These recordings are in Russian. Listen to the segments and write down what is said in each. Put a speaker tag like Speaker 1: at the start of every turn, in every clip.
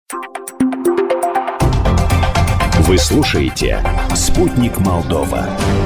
Speaker 1: Вы слушаете «Спутник Молдова».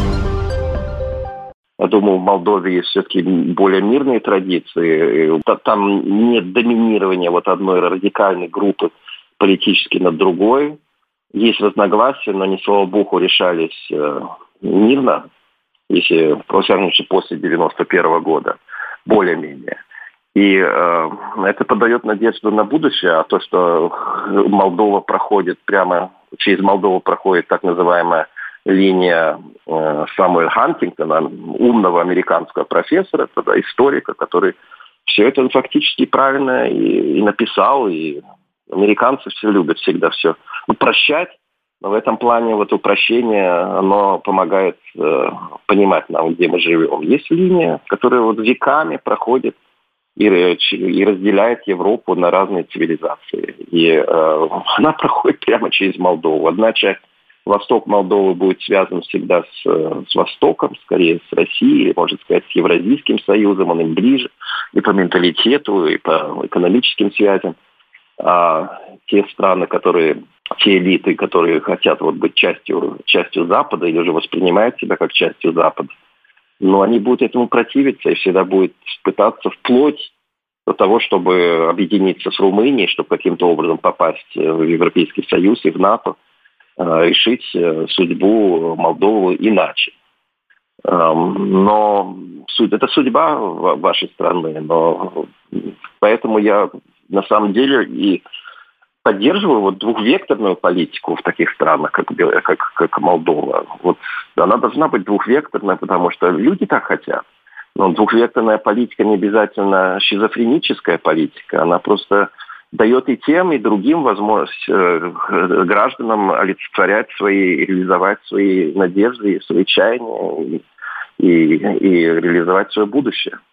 Speaker 2: Я думаю, в Молдове есть все-таки более мирные традиции. Там нет доминирования вот одной радикальной группы политически над другой. Есть разногласия, но они, слава богу, решались мирно, если, по всякому случаю, после 91 года, более-менее. И это подает надежду на будущее, а то, что Молдова проходит прямо, через Молдову проходит так называемая линия Самуэля Хантингтона, умного американского профессора, тогда историка, который все это фактически правильно и написал, и американцы все любят всегда все упрощать, но в этом плане вот упрощение, оно помогает понимать нам, где мы живем. Есть линия, которая вот веками проходит и разделяет Европу на разные цивилизации. И она проходит прямо через Молдову. Одна часть, восток Молдовы, будет связан всегда с Востоком, скорее с Россией, можно сказать, с Евразийским союзом, он им ближе и по менталитету, и по экономическим связям. А те страны, те элиты, которые хотят вот быть частью Запада или уже воспринимают себя как частью Запада, но они будут этому противиться и всегда будут пытаться вплоть до того, чтобы объединиться с Румынией, чтобы каким-то образом попасть в Европейский Союз и в НАТО, решить судьбу Молдовы иначе. Но это судьба вашей страны. Но поэтому я на самом деле и поддерживаю вот двухвекторную политику в таких странах, как Молдова. Вот она должна быть двухвекторной, потому что люди так хотят. Но двухвекторная политика не обязательно шизофреническая политика. Она просто дает и тем, и другим возможность гражданам олицетворять реализовать свои надежды, свои чаяния и реализовать свое будущее.